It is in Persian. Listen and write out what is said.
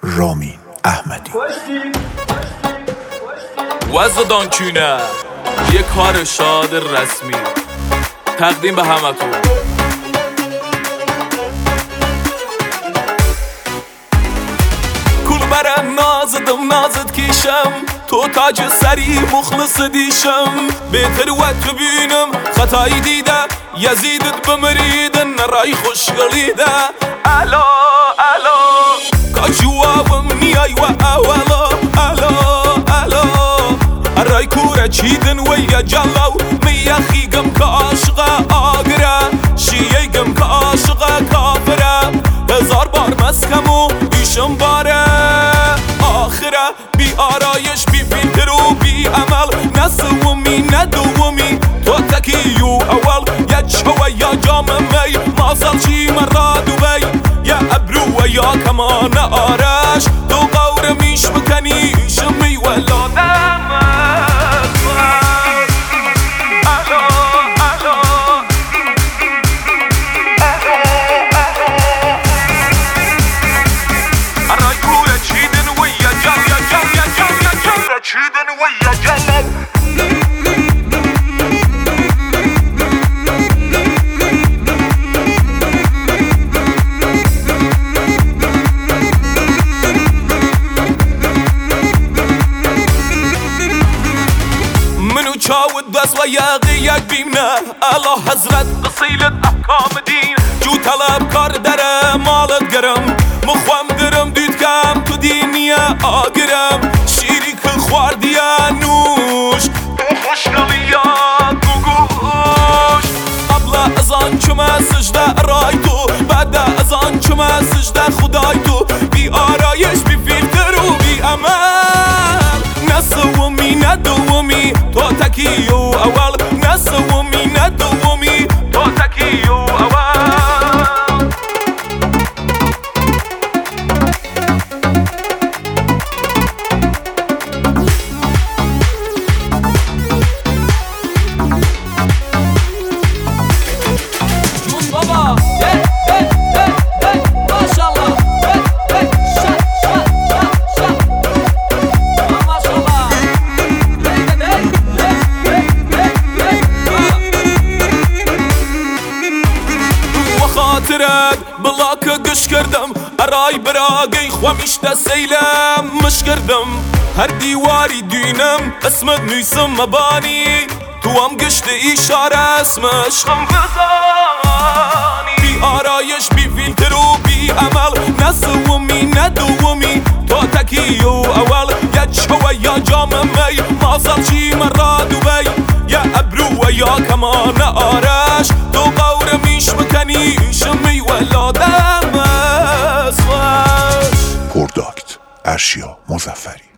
رامین احمدی. وضع دانکونه یه کار شاد رسمی تقدیم به همتون. کل برم نازت کیشم، تو تاج سری مخلص دیشم. بهتر وقت ببینم خطایی دیده، یزیدت بمریدن رای خوشگلیده. الو کاجوابم نیای و اولا الو رای کوره چیدن و یا جلو. میخیگم که عاشق آگره، شیعیگم که عاشق کافره. هزار بار مسکم و ایشم باره آخره. بی آرایش بی فیلتر و بی عمل، نه سومی نه دومی تو تکیو اول. یا چوه یا جام می ماسل چی مرا دوبی، یا ابرو و یا کمان آرش. تو قور میش بکنی ایشم می ولادم. منو چاود دست و یاقی یک بیمنه. الله حضرت اصیلت احکام دین، جو طلب کار داره مالت گرم. مخوام درم دید کم تو دینیه آگرم. شیری که خواردیه نوش تو خوشگلیه تو گوش. قبل از آن چمه سجده رای تو، بعد از آن چمه سجده خدای تو. بی آرایش بی فیلتر و بی عمل، نه سومی نه دومی تو تکیو اول. نه سومی نه دومی تو تکیو اول. بابا ماشاءالله خاطرت بلاک گش کردم. ارای براگی خوامیشت سیلم مش کردم. هر دیواری دینم اسمت نیسم مبانی، تو هم گشت ایشاره اسمش خم بزانی. بی آرایش بی فیلتر و بی عمل، نه سومی نه دومی تو تکیو اول. یا چوه یا جام می ماسل چی مرا دوبی، یا ابرو و یا کمان آرش. تو قور میش بکنی ایشم می ولادم. پرداکت ارشیا مظفری.